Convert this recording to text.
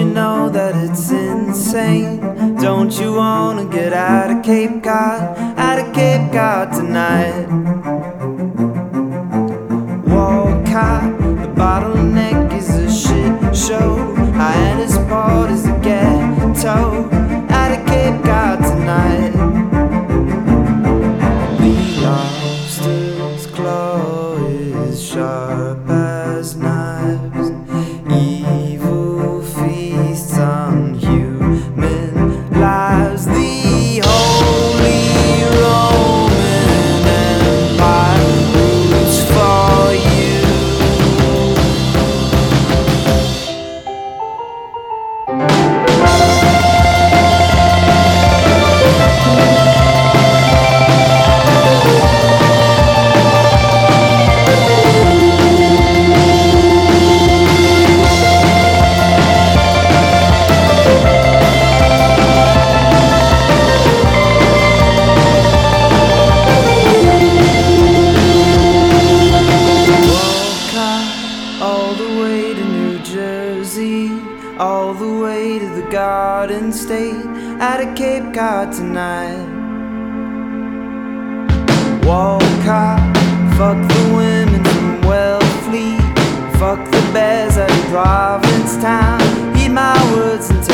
know that it's insane? Don't you wanna get out of Cape Cod, out of Cape Cod tonight? Walcott, the bottleneck is a shit show. Hyannisport is a ghetto, out of Cape Cod tonight. The lobster's claw is sharp as knives. Evil feasts on human lives. The Holy Roman Empire roots for you. All the way to New Jersey, all the way to the Garden State, out of Cape Cod tonight. Walcott, fuck the women from Wellfleet, fuck the bears out of Provincetown. Heed my words and